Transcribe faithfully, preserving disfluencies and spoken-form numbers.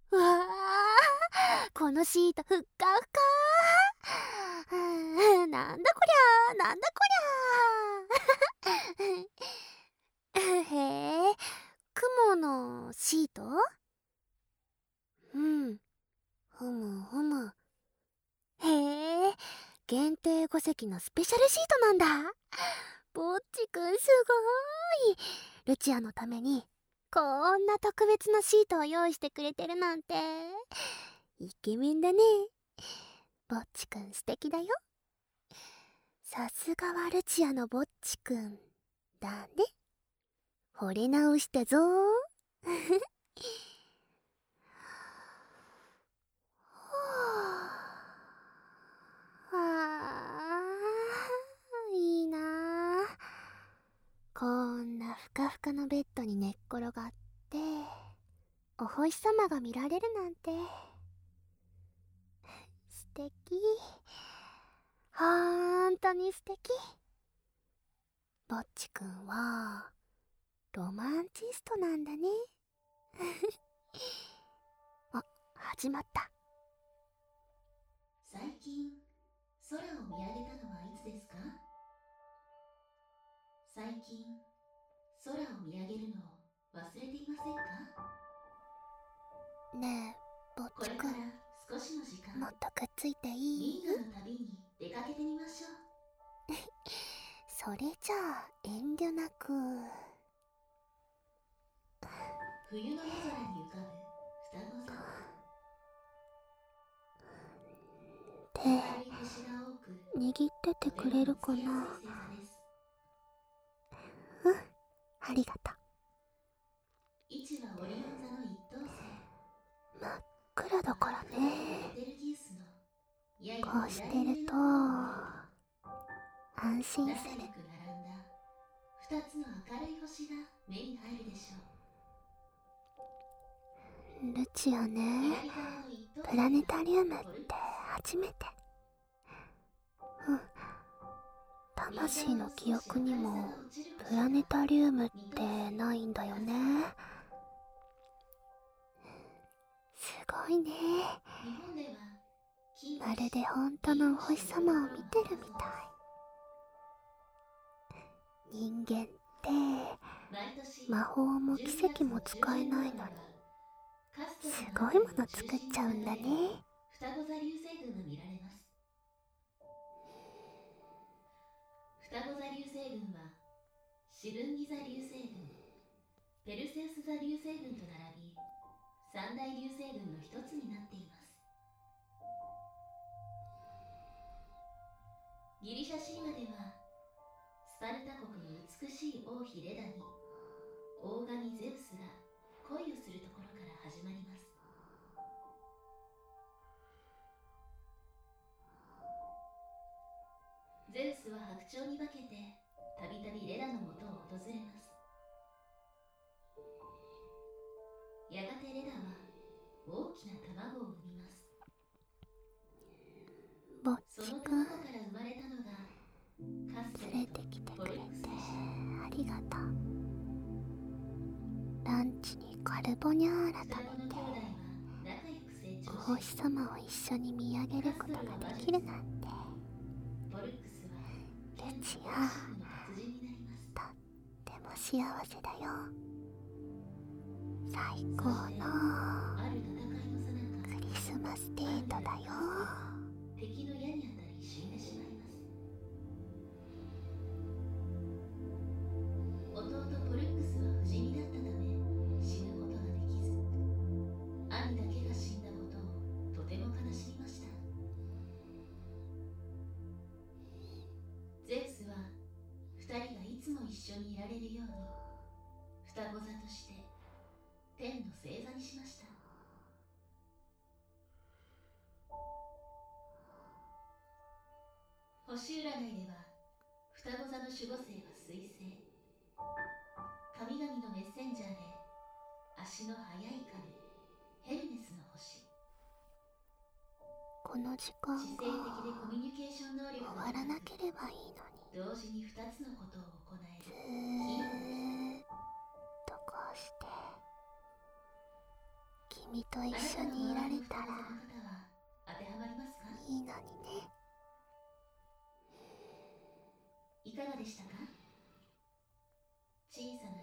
うわー、このシートふっかふかー。はあ、なんだこりゃー、なんだこりゃー。へえ、雲のシート。うん、ふむふむ。へえ、限定ご席のスペシャルシートなんだ。ぼっちくんすごーい。ルチアのためにこんな特別なシートを用意してくれてるなんてイケメンだね。ぼっちくん素敵だよ。さすがはルチアのぼっちくんだね。惚れ直したぞー。はあ、いいなあ。こんなふかふかのベッドに寝っ転がってお星様が見られるなんて素敵。ほんとに素敵。ぼっちくんはロマンチストなんだね。あ、始まった。 最近空を見上げたのはいつですか？最近空を見上げるのを忘れていませんか？ ねえ、ぼっちくん、 これから少しの時間、 もっとくっついていい？ 銀河の旅に出かけてみましょう。 それじゃあ遠慮なく。 冬の夜空に浮かぶ双子座。 手明るい星が多く、 握っててとてもくれるか見つけやな？ すい星座です。 うん、ありがと位置はオリオン座の一等星。 う。真っ暗だから赤く輝くね。 ベテルギウスのややこうしてると左上の方を見ると、 安心する。 仲良く並んだ二つの明るい星が目に入るでしょう。 ルチアね、 左側の一等星プラネタリウムってポルク初めて。うん、魂の記憶にもプラネタリウムってないんだよね。すごいね。 ス。日本では金まるで本当のお星様を見てるみたい。人間って毎年魔法も奇跡も使えないのにすごいもの作っちゃうんだね。 双子座流星群が見られます。双子座流星群はシブンギ座流星群、ペルセウス座流星群と並び三大流星群の一つになっています。ギリシャ神話ではスパルタ国の美しい王妃レダに大神ゼウスが恋をするところから始まります。ゼウスは白鳥に化けてたびたびレダのもとを訪れます。やがてレダは大きな卵を産みます。 ぼっそのちくん、 卵から生まれたのがカステラと連れてきてポルくれてックスでした。 ありがとう。ランチにカルボニャーラ双子の兄弟食べては仲良く成お長し、 星様を一緒に見上げることができるなんて。 ポルックスは剣のボクシングの達人になります。 とっても幸せだよ。最高のある戦いのさなか、 クリスマスデートだよ。 敵の矢に当たり死んでしまいます。弟ポルックスは不死身だったため死ぬことができず、兄だけが死んだことをとても悲しみました。ゼウスは二人がいつも一緒にいられるように双子座として天の星座にしました。星占いでは双子座の守護星は水星、神々のメッセンジャーで足の速い神ヘルメスの星、 この時間知性的でがコミュニケーション能力が終わらな高く、 ければいいのに。 同時に二つのことを行えずるヒーローです。 ーっとこうして君君と一緒にいられたら当てはまりますか？ いいのにね。 いかがでしたか？小さな